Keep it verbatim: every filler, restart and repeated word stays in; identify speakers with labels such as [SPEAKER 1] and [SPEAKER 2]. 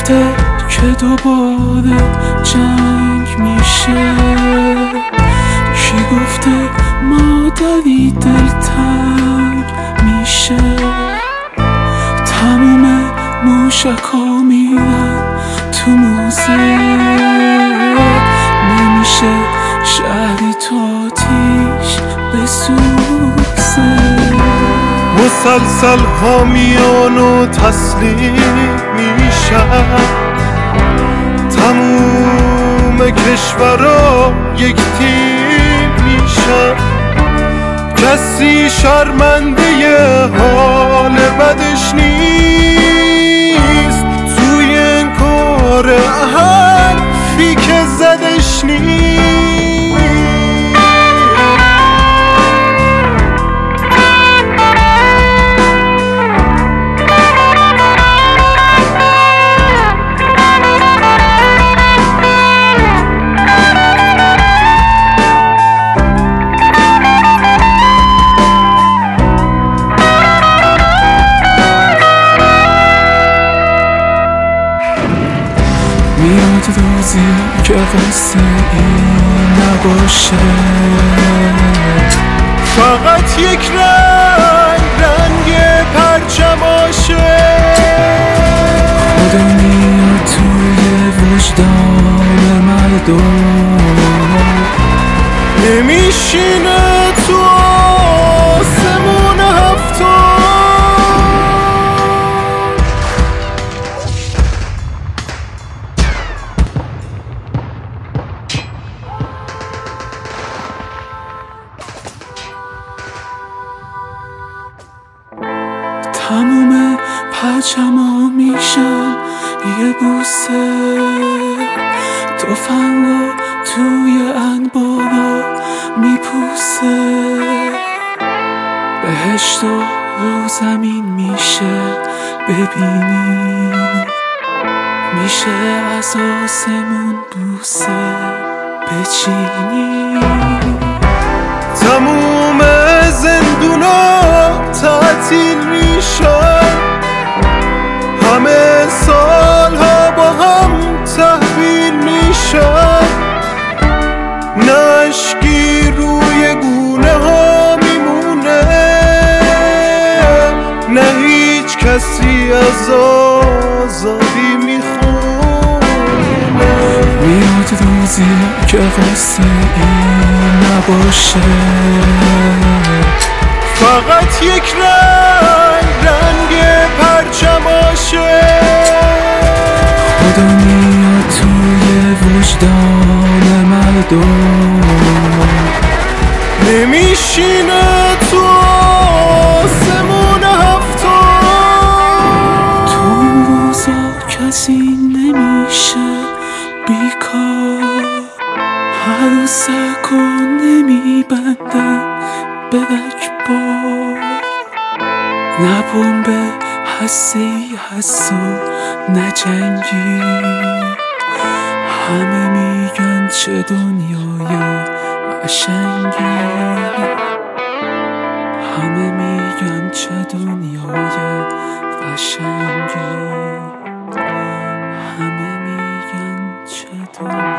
[SPEAKER 1] گفته که دوباره جنگ میشه؟ کی گفته مادری دلتنگ میشه؟ تموم موشکا میرن تو موزه، نمیشه شهری تو آتیش بسوزه.
[SPEAKER 2] مسلسل ها میان و تسلیم میشن، تموم کشورها یک تیم میشن. کسی شرمنده حال بدش نیست، توی این کار حرفی که زدش نیست.
[SPEAKER 1] میاد روزی که قصه این نباشه،
[SPEAKER 2] فقط یک رنگ رنگ پرچماشه.
[SPEAKER 1] خدا میاد توی وجدان مردم،
[SPEAKER 2] نمیشینه تو آسمون هفتم.
[SPEAKER 1] تموم پرچما میشن یه بوسه، تفنگا توی انبارا میپوسه. بهشت و رو زمین میشه ببینی، میشه از آسمون بوسه بچینی.
[SPEAKER 2] تموم زندونا تعطیل میشن، همه سالها با هم تحویل میشن. نشکی روی گونه ها میمونه، نه هیچ کسی از آزادی میخونه.
[SPEAKER 1] میاد روزی که قصه این نباشه،
[SPEAKER 2] فقط یک رنگ رنگ پرچماشه.
[SPEAKER 1] خدا میاد توی وجدان مردم،
[SPEAKER 2] نمیشینه تو آسمون هفتم.
[SPEAKER 1] تو اون روزا کسی نمیشه بیکار، هر سکو نمیبندن به رکبار. نه بمب هسته‌ای هست و نه جنگی، همه میگن چه دنیای قشنگی، همه میگن چه دنیای قشنگی، همه میگن چه دنیای